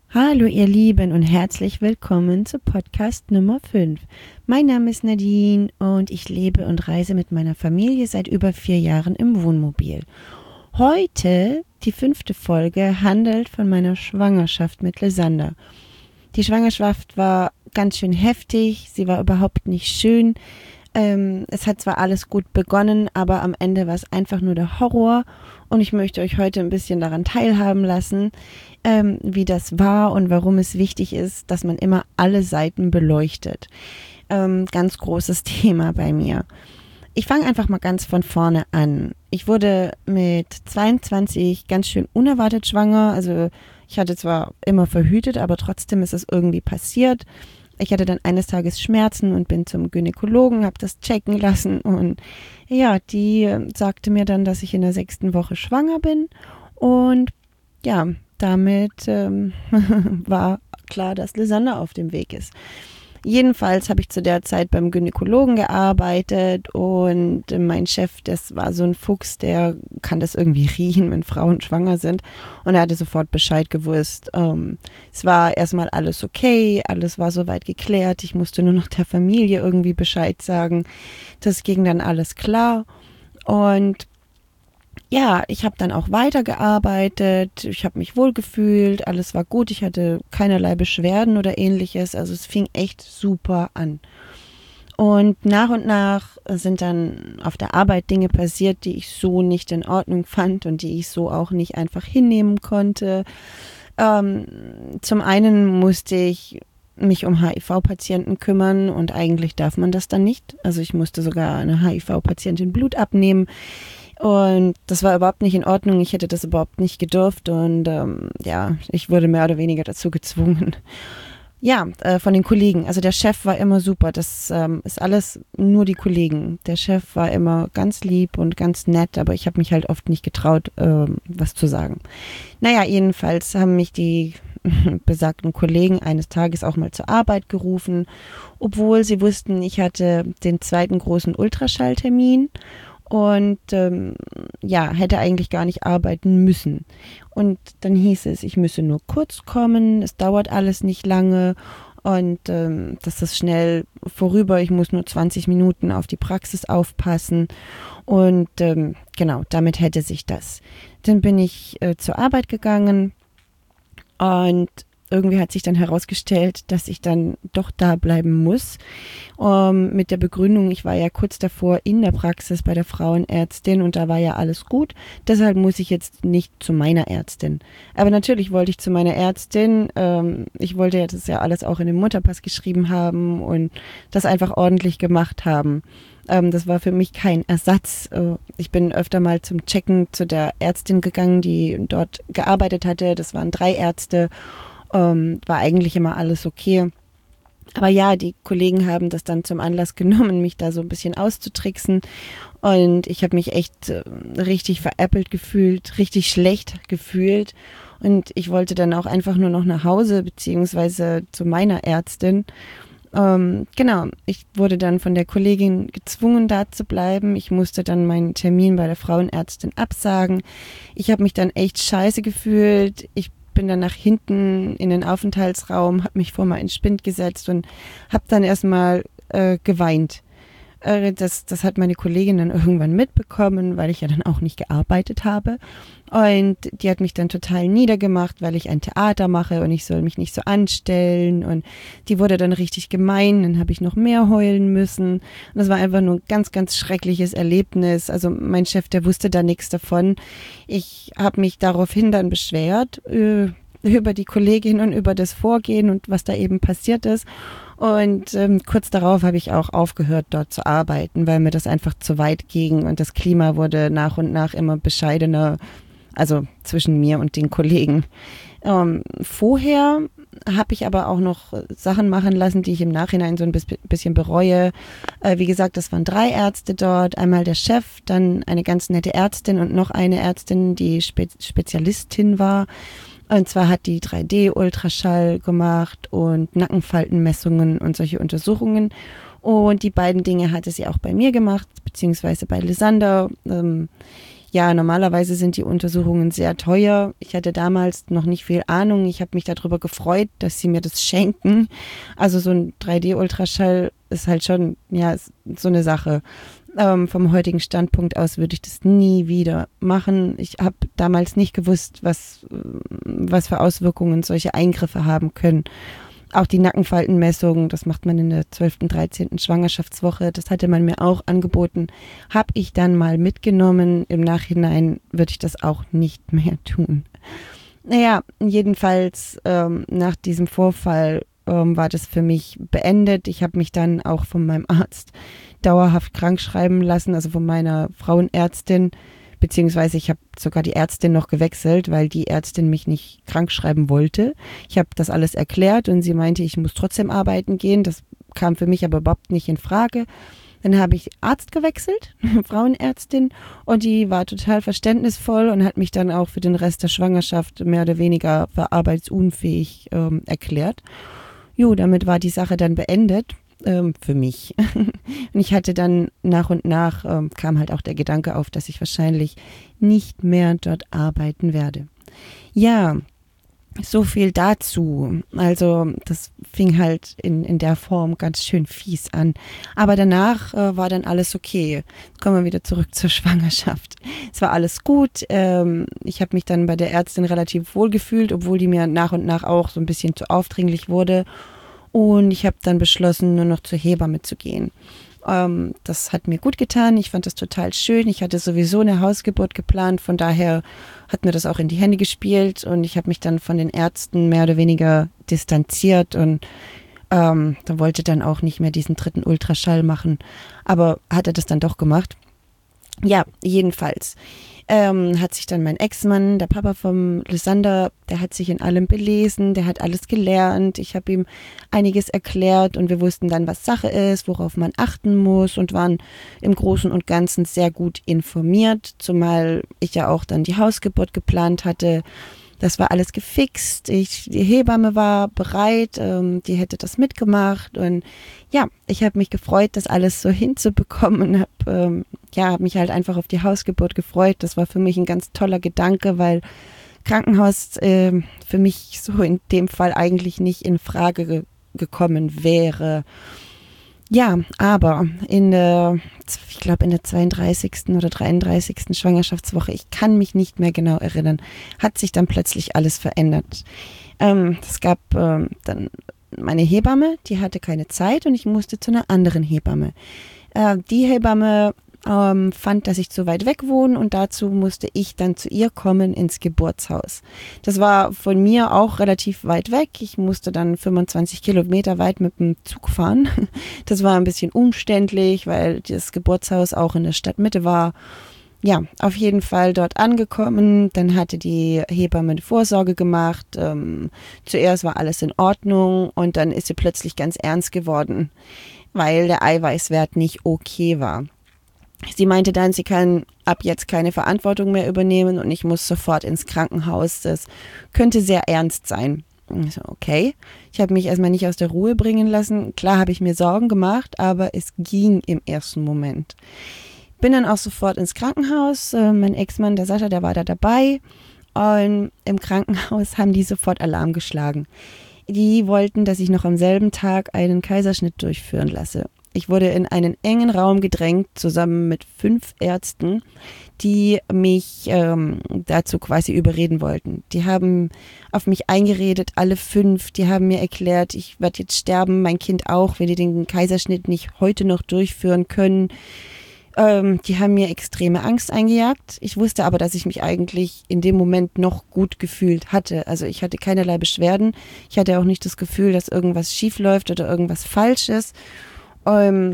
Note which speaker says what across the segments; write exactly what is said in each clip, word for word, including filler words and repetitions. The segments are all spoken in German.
Speaker 1: Hallo ihr Lieben und herzlich willkommen zu Podcast Nummer fünf. Mein Name ist Nadine und ich lebe und reise mit meiner Familie seit über vier Jahren im Wohnmobil. Heute, die fünfte Folge, handelt von meiner Schwangerschaft mit Lysander. Die Schwangerschaft war ganz schön heftig, sie war überhaupt nicht schön. Ähm, es hat zwar alles gut begonnen, aber am Ende war es einfach nur der Horror und ich möchte euch heute ein bisschen daran teilhaben lassen, ähm, wie das war und warum es wichtig ist, dass man immer alle Seiten beleuchtet. Ähm, ganz großes Thema bei mir. Ich fange einfach mal ganz von vorne an. Ich wurde mit zweiundzwanzig ganz schön unerwartet schwanger, also ich hatte zwar immer verhütet, aber trotzdem ist es irgendwie passiert. Ich hatte dann eines Tages Schmerzen und bin zum Gynäkologen, habe das checken lassen und ja, die sagte mir dann, dass ich in der sechsten Woche schwanger bin und ja, damit ähm, war klar, dass Lysander auf dem Weg ist. Jedenfalls habe ich zu der Zeit beim Gynäkologen gearbeitet und mein Chef, das war so ein Fuchs, der kann das irgendwie riechen, wenn Frauen schwanger sind und er hatte sofort Bescheid gewusst. Ähm, es war erstmal alles okay, alles war soweit geklärt, ich musste nur noch der Familie irgendwie Bescheid sagen. Das ging dann alles klar und ja, ich habe dann auch weitergearbeitet, ich habe mich wohlgefühlt, alles war gut, ich hatte keinerlei Beschwerden oder ähnliches, also es fing echt super an. Und nach und nach sind dann auf der Arbeit Dinge passiert, die ich so nicht in Ordnung fand und die ich so auch nicht einfach hinnehmen konnte. Ähm, zum einen musste ich mich um H I V-Patienten kümmern und eigentlich darf man das dann nicht. Also ich musste sogar eine H I V-Patientin Blut abnehmen. Und das war überhaupt nicht in Ordnung. Ich hätte das überhaupt nicht gedurft. Und ähm, ja, ich wurde mehr oder weniger dazu gezwungen. Ja, äh, von den Kollegen. Also der Chef war immer super. Das ähm, ist alles nur die Kollegen. Der Chef war immer ganz lieb und ganz nett, aber ich habe mich halt oft nicht getraut, äh, was zu sagen. Naja, jedenfalls haben mich die besagten Kollegen eines Tages auch mal zur Arbeit gerufen, obwohl sie wussten, ich hatte den zweiten großen Ultraschalltermin. Und ähm, ja, hätte eigentlich gar nicht arbeiten müssen. Und dann hieß es, ich müsse nur kurz kommen, es dauert alles nicht lange und ähm, das ist schnell vorüber, ich muss nur zwanzig Minuten auf die Praxis aufpassen. Und ähm, genau, damit hätte sich das. Dann bin ich äh, zur Arbeit gegangen und irgendwie hat sich dann herausgestellt, dass ich dann doch da bleiben muss. Um, mit der Begründung, ich war ja kurz davor in der Praxis bei der Frauenärztin und da war ja alles gut. Deshalb muss ich jetzt nicht zu meiner Ärztin. Aber natürlich wollte ich zu meiner Ärztin. Ähm, ich wollte ja das ja alles auch in den Mutterpass geschrieben haben und das einfach ordentlich gemacht haben. Ähm, das war für mich kein Ersatz. Äh, ich bin öfter mal zum Checken zu der Ärztin gegangen, die dort gearbeitet hatte. Das waren drei Ärzte. Ähm, war eigentlich immer alles okay. Aber ja, die Kollegen haben das dann zum Anlass genommen, mich da so ein bisschen auszutricksen. Und ich habe mich echt äh, richtig veräppelt gefühlt, richtig schlecht gefühlt. Und ich wollte dann auch einfach nur noch nach Hause, beziehungsweise zu meiner Ärztin. Ähm, genau, ich wurde dann von der Kollegin gezwungen, da zu bleiben. Ich musste dann meinen Termin bei der Frauenärztin absagen. Ich habe mich dann echt scheiße gefühlt. Ich bin dann nach hinten in den Aufenthaltsraum, habe mich vor meinen Spind gesetzt und habe dann erstmal äh, geweint. Äh, das, das hat meine Kollegin dann irgendwann mitbekommen, weil ich ja dann auch nicht gearbeitet habe. Und die hat mich dann total niedergemacht, weil ich ein Theater mache und ich soll mich nicht so anstellen. Und die wurde dann richtig gemein, dann habe ich noch mehr heulen müssen. Und das war einfach nur ein ganz, ganz schreckliches Erlebnis. Also mein Chef, der wusste da nichts davon. Ich habe mich daraufhin dann beschwert äh, über die Kollegin und über das Vorgehen und was da eben passiert ist. Und ähm, kurz darauf habe ich auch aufgehört, dort zu arbeiten, weil mir das einfach zu weit ging und das Klima wurde nach und nach immer bescheidener, also zwischen mir und den Kollegen. Ähm, vorher habe ich aber auch noch Sachen machen lassen, die ich im Nachhinein so ein bisschen bereue. Äh, wie gesagt, das waren drei Ärzte dort, einmal der Chef, dann eine ganz nette Ärztin und noch eine Ärztin, die Spe- Spezialistin war. Und zwar hat die drei D-Ultraschall gemacht und Nackenfaltenmessungen und solche Untersuchungen. Und die beiden Dinge hatte sie auch bei mir gemacht, beziehungsweise bei Lysander. Ähm, Ja, normalerweise sind die Untersuchungen sehr teuer. Ich hatte damals noch nicht viel Ahnung. Ich habe mich darüber gefreut, dass sie mir das schenken. Also so ein drei D-Ultraschall ist halt schon, ja, so eine Sache. Ähm, vom heutigen Standpunkt aus würde ich das nie wieder machen. Ich habe damals nicht gewusst, was, was für Auswirkungen solche Eingriffe haben können. Auch die Nackenfaltenmessung, das macht man in der zwölften, dreizehnten Schwangerschaftswoche, das hatte man mir auch angeboten, habe ich dann mal mitgenommen. Im Nachhinein würde ich das auch nicht mehr tun. Naja, jedenfalls ähm, nach diesem Vorfall ähm, war das für mich beendet. Ich habe mich dann auch von meinem Arzt dauerhaft krank schreiben lassen, also von meiner Frauenärztin, beziehungsweise ich habe sogar die Ärztin noch gewechselt, weil die Ärztin mich nicht krank schreiben wollte. Ich habe das alles erklärt und sie meinte, ich muss trotzdem arbeiten gehen. Das kam für mich aber überhaupt nicht in Frage. Dann habe ich Arzt gewechselt, Frauenärztin, und die war total verständnisvoll und hat mich dann auch für den Rest der Schwangerschaft mehr oder weniger für arbeitsunfähig ähm, erklärt. Jo, damit war die Sache dann beendet. Ähm, für mich. Und ich hatte dann nach und nach, ähm, kam halt auch der Gedanke auf, dass ich wahrscheinlich nicht mehr dort arbeiten werde. Ja, so viel dazu. Also das fing halt in, in der Form ganz schön fies an. Aber danach äh, war dann alles okay. Kommen wir wieder zurück zur Schwangerschaft. Es war alles gut. Ähm, ich habe mich dann bei der Ärztin relativ wohl gefühlt, obwohl die mir nach und nach auch so ein bisschen zu aufdringlich wurde. Und ich habe dann beschlossen, nur noch zur Hebamme zu gehen. Ähm, das hat mir gut getan. Ich fand das total schön. Ich hatte sowieso eine Hausgeburt geplant. Von daher hat mir das auch in die Hände gespielt. Und ich habe mich dann von den Ärzten mehr oder weniger distanziert und ähm, da wollte dann auch nicht mehr diesen dritten Ultraschall machen. Aber hat er das dann doch gemacht. Ja, jedenfalls ähm, hat sich dann mein Ex-Mann, der Papa vom Lysander, der hat sich in allem belesen, der hat alles gelernt. Ich habe ihm einiges erklärt und wir wussten dann, was Sache ist, worauf man achten muss und waren im Großen und Ganzen sehr gut informiert, zumal ich ja auch dann die Hausgeburt geplant hatte. Das war alles gefixt. Ich, die Hebamme war bereit, ähm, die hätte das mitgemacht und ja, ich habe mich gefreut, das alles so hinzubekommen und habe ähm, ja, hab mich halt einfach auf die Hausgeburt gefreut. Das war für mich ein ganz toller Gedanke, weil Krankenhaus äh, für mich so in dem Fall eigentlich nicht in Frage ge- gekommen wäre. Ja, aber in der, ich glaube in der zweiunddreißigsten oder dreiunddreißigsten Schwangerschaftswoche, ich kann mich nicht mehr genau erinnern, hat sich dann plötzlich alles verändert. Ähm, es gab ähm, dann meine Hebamme, die hatte keine Zeit und ich musste zu einer anderen Hebamme. Äh, die Hebamme ähm, fand, dass ich zu weit weg wohne und dazu musste ich dann zu ihr kommen ins Geburtshaus. Das war von mir auch relativ weit weg. Ich musste dann fünfundzwanzig Kilometer weit mit dem Zug fahren. Das war ein bisschen umständlich, weil das Geburtshaus auch in der Stadtmitte war. Ja, auf jeden Fall dort angekommen. Dann hatte die Hebamme eine Vorsorge gemacht. Ähm, zuerst war alles in Ordnung und dann ist sie plötzlich ganz ernst geworden, weil der Eiweißwert nicht okay war. Sie meinte dann, sie kann ab jetzt keine Verantwortung mehr übernehmen und ich muss sofort ins Krankenhaus. Das könnte sehr ernst sein. Ich so, okay. Ich habe mich erstmal nicht aus der Ruhe bringen lassen. Klar habe ich mir Sorgen gemacht, aber es ging im ersten Moment. Bin dann auch sofort ins Krankenhaus. Mein Ex-Mann, der Sascha, der war da dabei. Und im Krankenhaus haben die sofort Alarm geschlagen. Die wollten, dass ich noch am selben Tag einen Kaiserschnitt durchführen lasse. Ich wurde in einen engen Raum gedrängt, zusammen mit fünf Ärzten, die mich ähm, dazu quasi überreden wollten. Die haben auf mich eingeredet, alle fünf. Die haben mir erklärt, ich werde jetzt sterben, mein Kind auch, wenn die den Kaiserschnitt nicht heute noch durchführen können. Ähm, die haben mir extreme Angst eingejagt. Ich wusste aber, dass ich mich eigentlich in dem Moment noch gut gefühlt hatte. Also ich hatte keinerlei Beschwerden. Ich hatte auch nicht das Gefühl, dass irgendwas schief läuft oder irgendwas falsch ist. Ähm,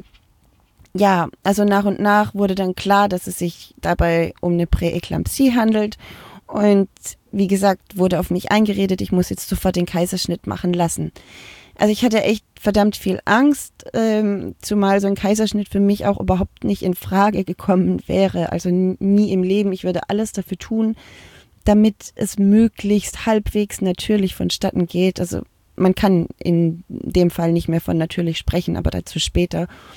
Speaker 1: ja, also nach und nach wurde dann klar, dass es sich dabei um eine Präeklampsie handelt. Und wie gesagt, wurde auf mich eingeredet, ich muss jetzt sofort den Kaiserschnitt machen lassen. Also ich hatte echt verdammt viel Angst, ähm, zumal so ein Kaiserschnitt für mich auch überhaupt nicht in Frage gekommen wäre. Also nie im Leben. Ich würde alles dafür tun, damit es möglichst halbwegs natürlich vonstatten geht. Also man kann in dem Fall nicht mehr von natürlich sprechen, aber dazu später.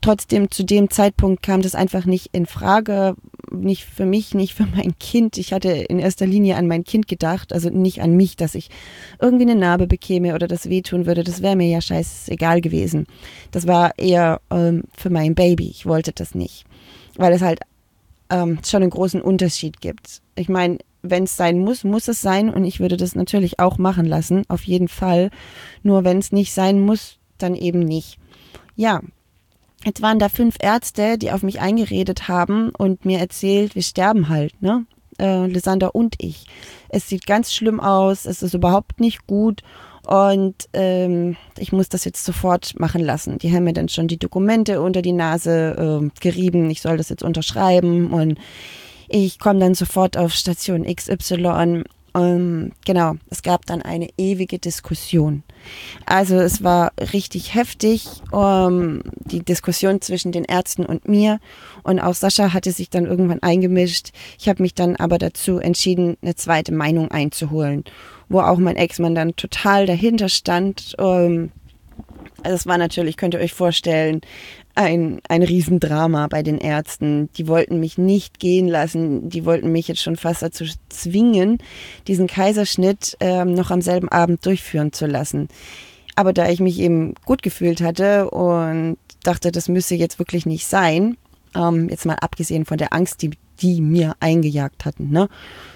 Speaker 1: trotzdem zu dem Zeitpunkt kam das einfach nicht in Frage, nicht für mich, nicht für mein Kind. Ich hatte in erster Linie an mein Kind gedacht, also nicht an mich, dass ich irgendwie eine Narbe bekäme oder das wehtun würde. Das wäre mir ja scheißegal gewesen. Das war eher ähm, für mein Baby. Ich wollte das nicht, weil es halt ähm, schon einen großen Unterschied gibt. Ich meine, wenn es sein muss, muss es sein und ich würde das natürlich auch machen lassen, auf jeden Fall. Nur wenn es nicht sein muss, dann eben nicht. Ja. Jetzt waren da fünf Ärzte, die auf mich eingeredet haben und mir erzählt, wir sterben halt, ne? Äh, Lysander und ich. Es sieht ganz schlimm aus, es ist überhaupt nicht gut und ähm, ich muss das jetzt sofort machen lassen. Die haben mir dann schon die Dokumente unter die Nase äh, gerieben, ich soll das jetzt unterschreiben und ich komme dann sofort auf Station X Y. Ähm, genau, es gab dann eine ewige Diskussion. Also es war richtig heftig, um, die Diskussion zwischen den Ärzten und mir. Und auch Sascha hatte sich dann irgendwann eingemischt. Ich habe mich dann aber dazu entschieden, eine zweite Meinung einzuholen, wo auch mein Ex-Mann dann total dahinter stand. Um, also es war natürlich, könnt ihr euch vorstellen, ein, ein Riesendrama bei den Ärzten. Die wollten mich nicht gehen lassen. Die wollten mich jetzt schon fast dazu zwingen, diesen Kaiserschnitt ähm, noch am selben Abend durchführen zu lassen. Aber da ich mich eben gut gefühlt hatte und dachte, das müsse jetzt wirklich nicht sein, ähm, jetzt mal abgesehen von der Angst, die die mir eingejagt hatten, ne,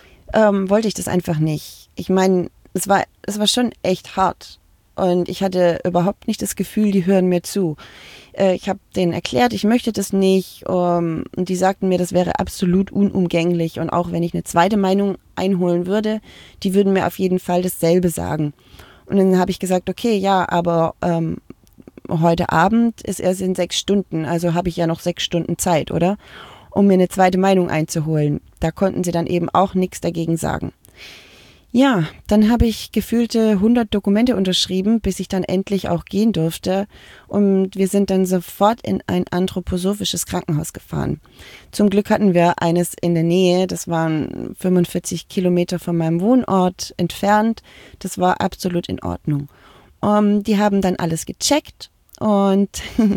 Speaker 1: ähm, wollte ich das einfach nicht. Ich meine, es war, es war schon echt hart. Und ich hatte überhaupt nicht das Gefühl, die hören mir zu. Äh, ich habe denen erklärt, ich möchte das nicht. Um, und die sagten mir, das wäre absolut unumgänglich. Und auch wenn ich eine zweite Meinung einholen würde, die würden mir auf jeden Fall dasselbe sagen. Und dann habe ich gesagt, okay, ja, aber ähm, heute Abend ist erst in sechs Stunden. Also habe ich ja noch sechs Stunden Zeit, oder? Um mir eine zweite Meinung einzuholen. Da konnten sie dann eben auch nichts dagegen sagen. Ja, dann habe ich gefühlte hundert Dokumente unterschrieben, bis ich dann endlich auch gehen durfte. Und wir sind dann sofort in ein anthroposophisches Krankenhaus gefahren. Zum Glück hatten wir eines in der Nähe, das waren fünfundvierzig Kilometer von meinem Wohnort entfernt. Das war absolut in Ordnung. Um, die haben dann alles gecheckt und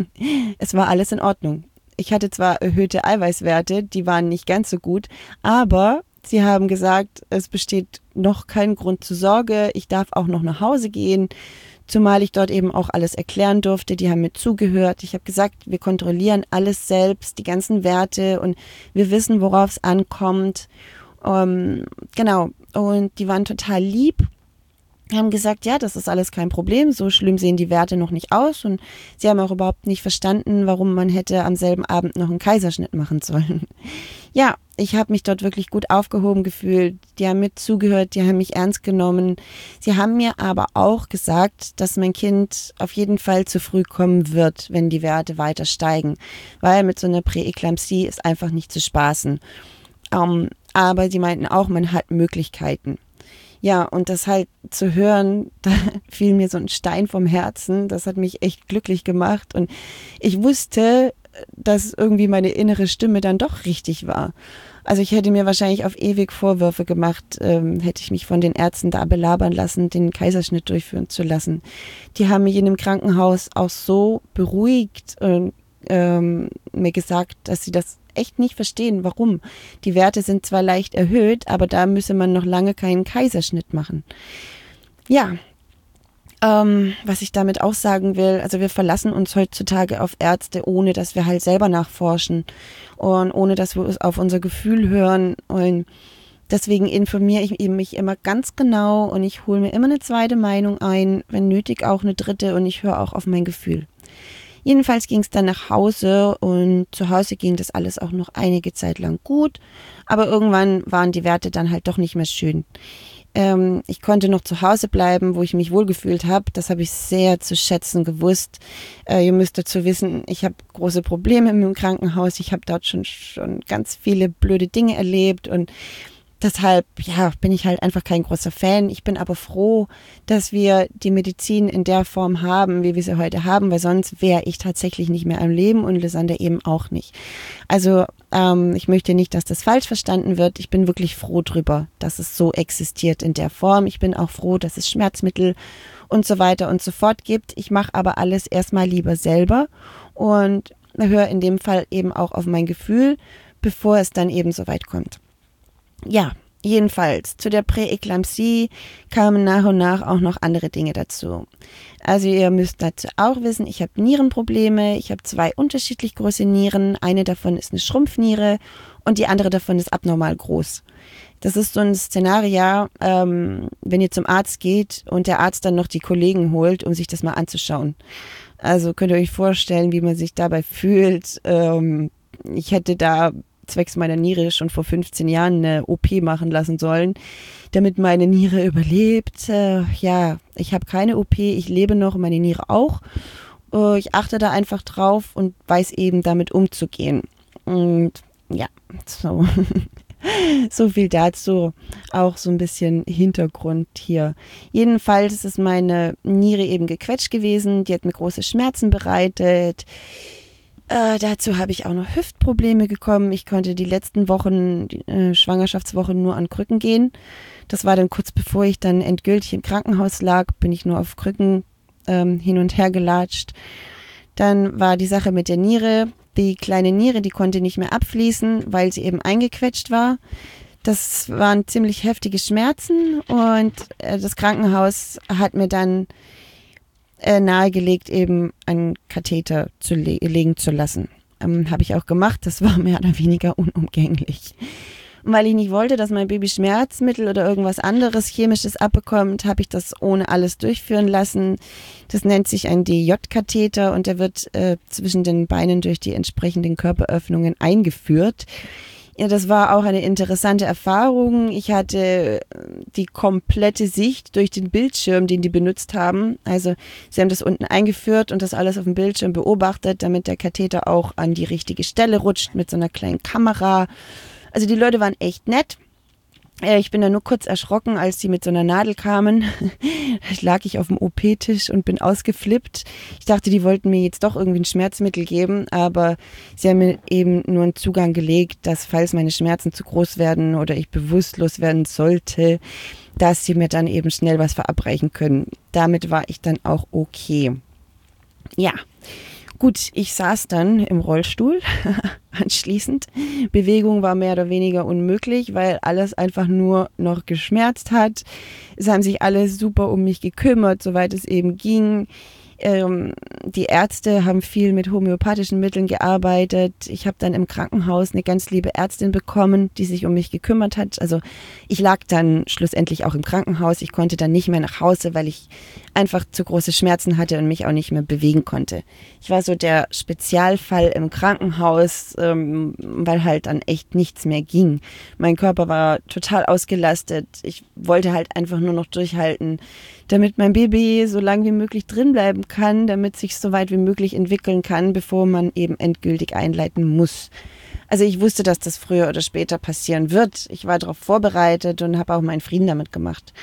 Speaker 1: es war alles in Ordnung. Ich hatte zwar erhöhte Eiweißwerte, die waren nicht ganz so gut, aber sie haben gesagt, es besteht noch kein Grund zur Sorge, ich darf auch noch nach Hause gehen, zumal ich dort eben auch alles erklären durfte, die haben mir zugehört. Ich habe gesagt, wir kontrollieren alles selbst, die ganzen Werte und wir wissen, worauf es ankommt. Ähm, genau, und die waren total lieb, haben gesagt, ja, das ist alles kein Problem, so schlimm sehen die Werte noch nicht aus und sie haben auch überhaupt nicht verstanden, warum man hätte am selben Abend noch einen Kaiserschnitt machen sollen. Ja, ich habe mich dort wirklich gut aufgehoben gefühlt, die haben mir zugehört, die haben mich ernst genommen. Sie haben mir aber auch gesagt, dass mein Kind auf jeden Fall zu früh kommen wird, wenn die Werte weiter steigen, weil mit so einer Präeklampsie ist einfach nicht zu spaßen. Um, aber sie meinten auch, man hat Möglichkeiten. Ja, und das halt zu hören, da fiel mir so ein Stein vom Herzen. Das hat mich echt glücklich gemacht. Und ich wusste, dass irgendwie meine innere Stimme dann doch richtig war. Also ich hätte mir wahrscheinlich auf ewig Vorwürfe gemacht, ähm, hätte ich mich von den Ärzten da belabern lassen, den Kaiserschnitt durchführen zu lassen. Die haben mich in dem Krankenhaus auch so beruhigt und ähm, mir gesagt, dass sie das echt nicht verstehen, warum. Die Werte sind zwar leicht erhöht, aber da müsse man noch lange keinen Kaiserschnitt machen. Ja, ähm, was ich damit auch sagen will, also wir verlassen uns heutzutage auf Ärzte, ohne dass wir halt selber nachforschen und ohne dass wir auf unser Gefühl hören und deswegen informiere ich mich immer ganz genau und ich hole mir immer eine zweite Meinung ein, wenn nötig auch eine dritte und ich höre auch auf mein Gefühl. Jedenfalls ging es dann nach Hause und zu Hause ging das alles auch noch einige Zeit lang gut, aber irgendwann waren die Werte dann halt doch nicht mehr schön. Ähm, ich konnte noch zu Hause bleiben, wo ich mich wohlgefühlt habe, das habe ich sehr zu schätzen gewusst. Äh, ihr müsst dazu wissen, ich habe große Probleme im Krankenhaus, ich habe dort schon, schon ganz viele blöde Dinge erlebt und deshalb, ja, bin ich halt einfach kein großer Fan. Ich bin aber froh, dass wir die Medizin in der Form haben, wie wir sie heute haben, weil sonst wäre ich tatsächlich nicht mehr am Leben und Lysander eben auch nicht. Also ähm, ich möchte nicht, dass das falsch verstanden wird. Ich bin wirklich froh drüber, dass es so existiert in der Form. Ich bin auch froh, dass es Schmerzmittel und so weiter und so fort gibt. Ich mache aber alles erstmal lieber selber und höre in dem Fall eben auch auf mein Gefühl, bevor es dann eben so weit kommt. Ja, jedenfalls, zu der Präeklampsie kamen nach und nach auch noch andere Dinge dazu. Also ihr müsst dazu auch wissen, ich habe Nierenprobleme, ich habe zwei unterschiedlich große Nieren, eine davon ist eine Schrumpfniere und die andere davon ist abnormal groß. Das ist so ein Szenario, ähm, wenn ihr zum Arzt geht und der Arzt dann noch die Kollegen holt, um sich das mal anzuschauen. Also könnt ihr euch vorstellen, wie man sich dabei fühlt. Ähm, ich hätte da zwecks meiner Niere schon vor fünfzehn Jahren eine O P machen lassen sollen, damit meine Niere überlebt. Äh, ja, ich habe keine O P, ich lebe noch, meine Niere auch. Äh, ich achte da einfach drauf und weiß eben damit umzugehen. Und ja, so... So viel dazu, auch so ein bisschen Hintergrund hier. Jedenfalls ist meine Niere eben gequetscht gewesen, die hat mir große Schmerzen bereitet. Äh, dazu habe ich auch noch Hüftprobleme bekommen. Ich konnte die letzten Wochen, die, äh, Schwangerschaftswochen nur an Krücken gehen. Das war dann kurz bevor ich dann endgültig im Krankenhaus lag, bin ich nur auf Krücken ähm, hin und her gelatscht. Dann war die Sache mit der Niere. Die kleine Niere, die konnte nicht mehr abfließen, weil sie eben eingequetscht war. Das waren ziemlich heftige Schmerzen und äh, das Krankenhaus hat mir dann äh, nahegelegt, eben einen Katheter zu le- legen zu lassen. Ähm, habe ich auch gemacht, das war mehr oder weniger unumgänglich. Und weil ich nicht wollte, dass mein Baby Schmerzmittel oder irgendwas anderes Chemisches abbekommt, habe ich das ohne alles durchführen lassen. Das nennt sich ein D J-Katheter und der wird äh, zwischen den Beinen durch die entsprechenden Körperöffnungen eingeführt. Ja, das war auch eine interessante Erfahrung. Ich hatte die komplette Sicht durch den Bildschirm, den die benutzt haben. Also sie haben das unten eingeführt und das alles auf dem Bildschirm beobachtet, damit der Katheter auch an die richtige Stelle rutscht mit so einer kleinen Kamera. Also die Leute waren echt nett. Ich bin da nur kurz erschrocken, als die mit so einer Nadel kamen. Da lag ich auf dem O P-Tisch und bin ausgeflippt. Ich dachte, die wollten mir jetzt doch irgendwie ein Schmerzmittel geben, aber sie haben mir eben nur einen Zugang gelegt, dass falls meine Schmerzen zu groß werden oder ich bewusstlos werden sollte, dass sie mir dann eben schnell was verabreichen können. Damit war ich dann auch okay. Ja. Gut, ich saß dann im Rollstuhl anschließend. Bewegung war mehr oder weniger unmöglich, weil alles einfach nur noch geschmerzt hat. Es haben sich alle super um mich gekümmert, soweit es eben ging. Ähm, die Ärzte haben viel mit homöopathischen Mitteln gearbeitet. Ich habe dann im Krankenhaus eine ganz liebe Ärztin bekommen, die sich um mich gekümmert hat. Also ich lag dann schlussendlich auch im Krankenhaus. Ich konnte dann nicht mehr nach Hause, weil ich einfach zu große Schmerzen hatte und mich auch nicht mehr bewegen konnte. Ich war so der Spezialfall im Krankenhaus, ähm, weil halt dann echt nichts mehr ging. Mein Körper war total ausgelastet. Ich wollte halt einfach nur noch durchhalten, damit mein Baby so lange wie möglich drin bleiben kann, damit sich so weit wie möglich entwickeln kann, bevor man eben endgültig einleiten muss. Also ich wusste, dass das früher oder später passieren wird. Ich war darauf vorbereitet und habe auch meinen Frieden damit gemacht.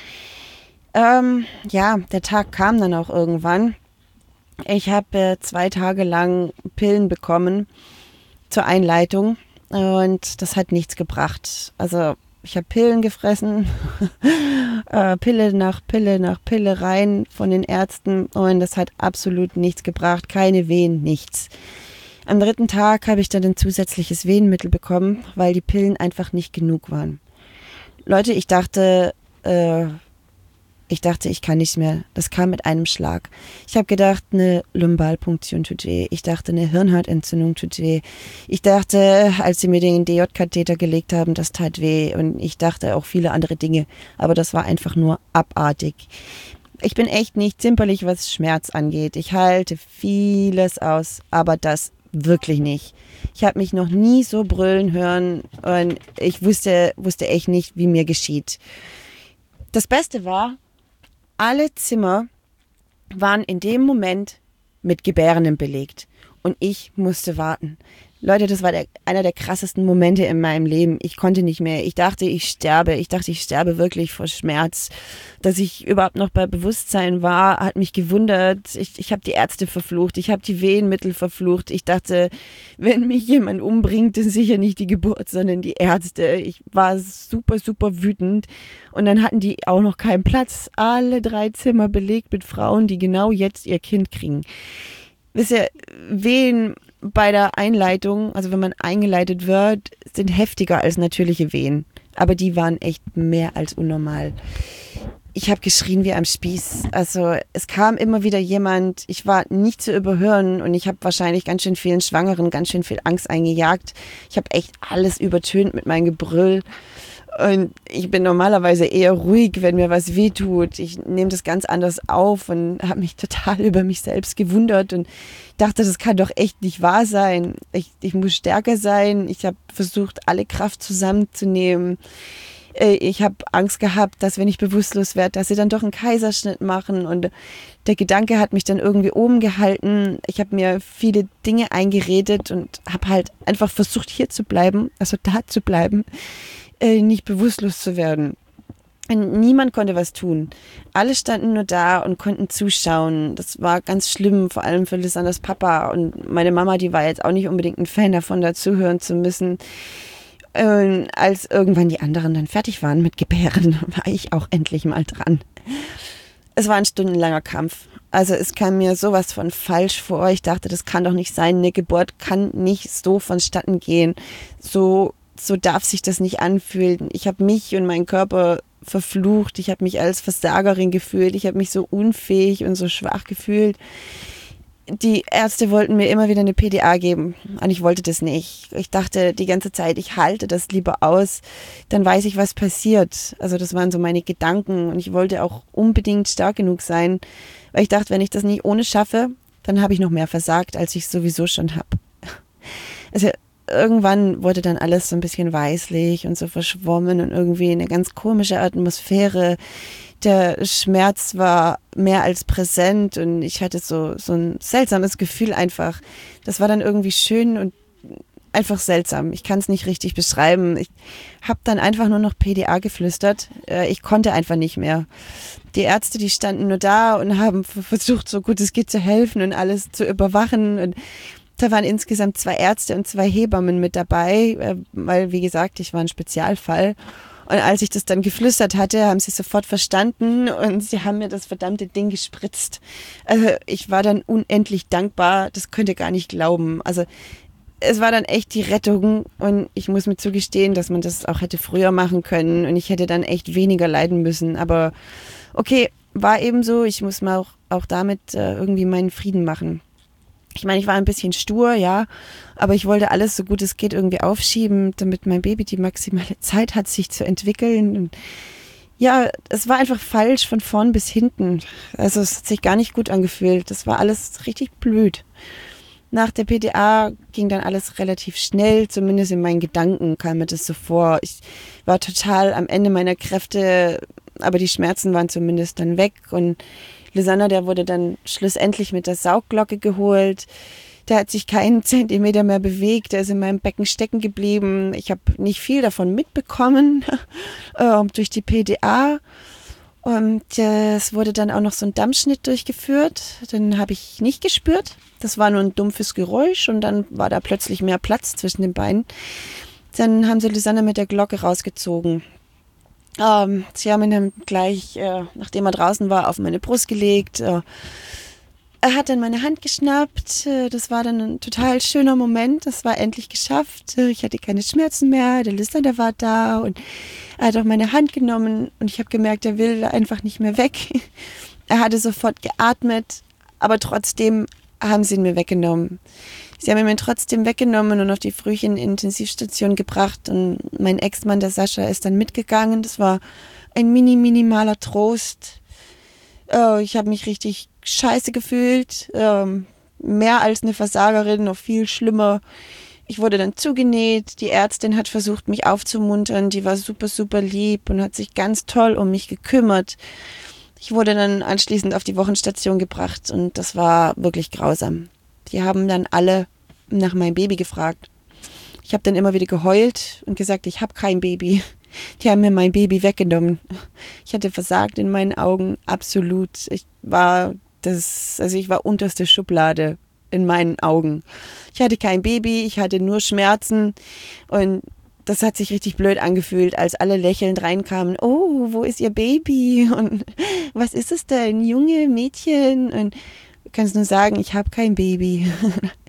Speaker 1: Ähm, ja, der Tag kam dann auch irgendwann. Ich habe äh, zwei Tage lang Pillen bekommen zur Einleitung und das hat nichts gebracht. Also ich habe Pillen gefressen, äh, Pille nach Pille nach Pille rein von den Ärzten und das hat absolut nichts gebracht, keine Wehen, nichts. Am dritten Tag habe ich dann ein zusätzliches Wehenmittel bekommen, weil die Pillen einfach nicht genug waren. Leute, ich dachte, äh, ich dachte, ich kann nicht mehr. Das kam mit einem Schlag. Ich habe gedacht, eine Lumbalpunktion tut weh. Ich dachte, eine Hirnhautentzündung tut weh. Ich dachte, als sie mir den D J-Katheter gelegt haben, das tat weh. Und ich dachte auch viele andere Dinge. Aber das war einfach nur abartig. Ich bin echt nicht zimperlich, was Schmerz angeht. Ich halte vieles aus, aber das wirklich nicht. Ich habe mich noch nie so brüllen hören und ich wusste, wusste echt nicht, wie mir geschieht. Das Beste war, alle Zimmer waren in dem Moment mit Gebärenden belegt und ich musste warten. Leute, das war der, einer der krassesten Momente in meinem Leben. Ich konnte nicht mehr. Ich dachte, ich sterbe. Ich dachte, ich sterbe wirklich vor Schmerz. Dass ich überhaupt noch bei Bewusstsein war, hat mich gewundert. Ich, ich habe die Ärzte verflucht. Ich habe die Wehenmittel verflucht. Ich dachte, wenn mich jemand umbringt, dann sicher nicht die Geburt, sondern die Ärzte. Ich war super, super wütend. Und dann hatten die auch noch keinen Platz. Alle drei Zimmer belegt mit Frauen, die genau jetzt ihr Kind kriegen. Wisst ihr, Wehen bei der Einleitung, also wenn man eingeleitet wird, sind heftiger als natürliche Wehen. Aber die waren echt mehr als unnormal. Ich habe geschrien wie am Spieß. Also es kam immer wieder jemand, ich war nicht zu überhören und ich habe wahrscheinlich ganz schön vielen Schwangeren ganz schön viel Angst eingejagt. Ich habe echt alles übertönt mit meinem Gebrüll. Und ich bin normalerweise eher ruhig, wenn mir was wehtut. Ich nehme das ganz anders auf und habe mich total über mich selbst gewundert und dachte, das kann doch echt nicht wahr sein. Ich, ich muss stärker sein. Ich habe versucht, alle Kraft zusammenzunehmen. Ich habe Angst gehabt, dass wenn ich bewusstlos werde, dass sie dann doch einen Kaiserschnitt machen. Und der Gedanke hat mich dann irgendwie oben gehalten. Ich habe mir viele Dinge eingeredet und habe halt einfach versucht, hier zu bleiben, also da zu bleiben, nicht bewusstlos zu werden. Und niemand konnte was tun. Alle standen nur da und konnten zuschauen. Das war ganz schlimm, vor allem für Lysanders Papa. Und meine Mama, die war jetzt auch nicht unbedingt ein Fan davon, dazuhören zu müssen. Und als irgendwann die anderen dann fertig waren mit Gebären, war ich auch endlich mal dran. Es war ein stundenlanger Kampf. Also es kam mir sowas von falsch vor. Ich dachte, das kann doch nicht sein. Eine Geburt kann nicht so vonstatten gehen. So, so darf sich das nicht anfühlen. Ich habe mich und meinen Körper verflucht. Ich habe mich als Versagerin gefühlt. Ich habe mich so unfähig und so schwach gefühlt. Die Ärzte wollten mir immer wieder eine P D A geben und ich wollte das nicht. Ich dachte die ganze Zeit, ich halte das lieber aus, dann weiß ich, was passiert. Also das waren so meine Gedanken und ich wollte auch unbedingt stark genug sein, weil ich dachte, wenn ich das nicht ohne schaffe, dann habe ich noch mehr versagt, als ich sowieso schon habe. Also irgendwann wurde dann alles so ein bisschen weißlich und so verschwommen und irgendwie eine ganz komische Atmosphäre. Der Schmerz war mehr als präsent und ich hatte so, so ein seltsames Gefühl einfach. Das war dann irgendwie schön und einfach seltsam. Ich kann es nicht richtig beschreiben. Ich habe dann einfach nur noch P D A geflüstert. Ich konnte einfach nicht mehr. Die Ärzte, die standen nur da und haben versucht, so gut es geht zu helfen und alles zu überwachen. Und da waren insgesamt zwei Ärzte und zwei Hebammen mit dabei, weil, wie gesagt, ich war ein Spezialfall. Und als ich das dann geflüstert hatte, haben sie sofort verstanden und sie haben mir das verdammte Ding gespritzt. Also ich war dann unendlich dankbar, das könnt ihr gar nicht glauben. Also es war dann echt die Rettung und ich muss mir zugestehen, dass man das auch hätte früher machen können und ich hätte dann echt weniger leiden müssen. Aber okay, war eben so, ich muss mal auch, auch damit äh, irgendwie meinen Frieden machen. Ich meine, ich war ein bisschen stur, ja, aber ich wollte alles so gut es geht irgendwie aufschieben, damit mein Baby die maximale Zeit hat, sich zu entwickeln. Und ja, es war einfach falsch von vorn bis hinten. Also es hat sich gar nicht gut angefühlt. Das war alles richtig blöd. Nach der P D A ging dann alles relativ schnell, zumindest in meinen Gedanken kam mir das so vor. Ich war total am Ende meiner Kräfte, aber die Schmerzen waren zumindest dann weg und Lysander, der wurde dann schlussendlich mit der Saugglocke geholt. Der hat sich keinen Zentimeter mehr bewegt. Der ist in meinem Becken stecken geblieben. Ich habe nicht viel davon mitbekommen äh, durch die P D A. Und äh, es wurde dann auch noch so ein Dammschnitt durchgeführt. Den habe ich nicht gespürt. Das war nur ein dumpfes Geräusch und dann war da plötzlich mehr Platz zwischen den Beinen. Dann haben sie Lysander mit der Glocke rausgezogen. Ähm, sie haben ihn dann gleich, äh, nachdem er draußen war, auf meine Brust gelegt. Äh, er hat dann meine Hand geschnappt. Äh, das war dann ein total schöner Moment. Das war endlich geschafft. Äh, ich hatte keine Schmerzen mehr. Der Lysander war da und er hat auch meine Hand genommen und ich habe gemerkt, er will einfach nicht mehr weg. Er hatte sofort geatmet, aber trotzdem haben sie ihn mir weggenommen. Sie haben ihn mir trotzdem weggenommen und auf die Frühchen-Intensivstation gebracht und mein Ex-Mann, der Sascha, ist dann mitgegangen. Das war ein mini, minimaler Trost. Äh, ich habe mich richtig scheiße gefühlt, ähm, mehr als eine Versagerin, noch viel schlimmer. Ich wurde dann zugenäht, die Ärztin hat versucht, mich aufzumuntern, die war super, super lieb und hat sich ganz toll um mich gekümmert. Ich wurde dann anschließend auf die Wochenstation gebracht und das war wirklich grausam. Die haben dann alle nach meinem Baby gefragt. Ich habe dann immer wieder geheult und gesagt, ich habe kein Baby. Die haben mir mein Baby weggenommen. Ich hatte versagt in meinen Augen, absolut. Ich war das, also ich war unterste Schublade in meinen Augen. Ich hatte kein Baby, ich hatte nur Schmerzen und das hat sich richtig blöd angefühlt, als alle lächelnd reinkamen. Oh, wo ist ihr Baby? Und was ist es denn? Junge, Mädchen? Und du kannst nur sagen, ich habe kein Baby.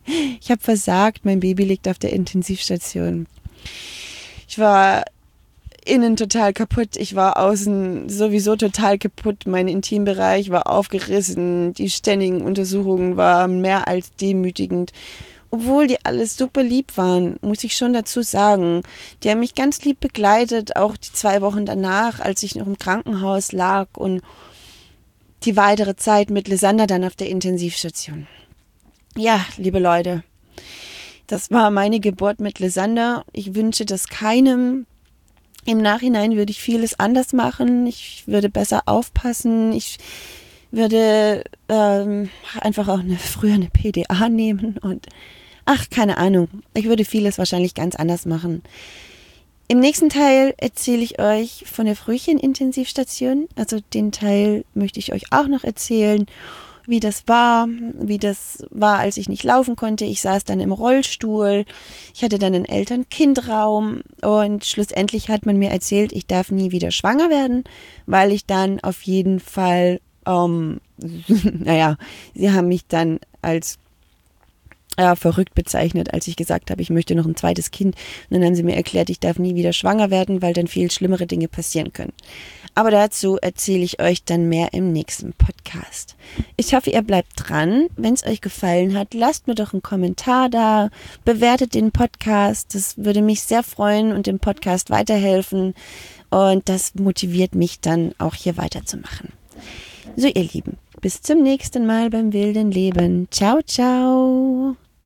Speaker 1: Ich habe versagt, mein Baby liegt auf der Intensivstation. Ich war innen total kaputt, ich war außen sowieso total kaputt, mein Intimbereich war aufgerissen, die ständigen Untersuchungen waren mehr als demütigend. Obwohl die alles super lieb waren, muss ich schon dazu sagen. Die haben mich ganz lieb begleitet, auch die zwei Wochen danach, als ich noch im Krankenhaus lag und die weitere Zeit mit Lysander dann auf der Intensivstation. Ja, liebe Leute, das war meine Geburt mit Lysander. Ich wünsche das keinem. Im Nachhinein würde ich vieles anders machen. Ich würde besser aufpassen. Ich würde ähm, einfach auch eine, früher eine P D A nehmen und ach, keine Ahnung. Ich würde vieles wahrscheinlich ganz anders machen. Im nächsten Teil erzähle ich euch von der Frühchen-Intensivstation. Also den Teil möchte ich euch auch noch erzählen, wie das war, wie das war, als ich nicht laufen konnte. Ich saß dann im Rollstuhl. Ich hatte dann einen Eltern-Kind-Raum und schlussendlich hat man mir erzählt, ich darf nie wieder schwanger werden, weil ich dann auf jeden Fall, ähm, naja, sie haben mich dann als ja, verrückt bezeichnet, als ich gesagt habe, ich möchte noch ein zweites Kind. Und dann haben sie mir erklärt, ich darf nie wieder schwanger werden, weil dann viel schlimmere Dinge passieren können. Aber dazu erzähle ich euch dann mehr im nächsten Podcast. Ich hoffe, ihr bleibt dran. Wenn es euch gefallen hat, lasst mir doch einen Kommentar da, bewertet den Podcast. Das würde mich sehr freuen und dem Podcast weiterhelfen. Und das motiviert mich dann auch hier weiterzumachen. So, ihr Lieben, bis zum nächsten Mal beim wilden Leben. Ciao, ciao.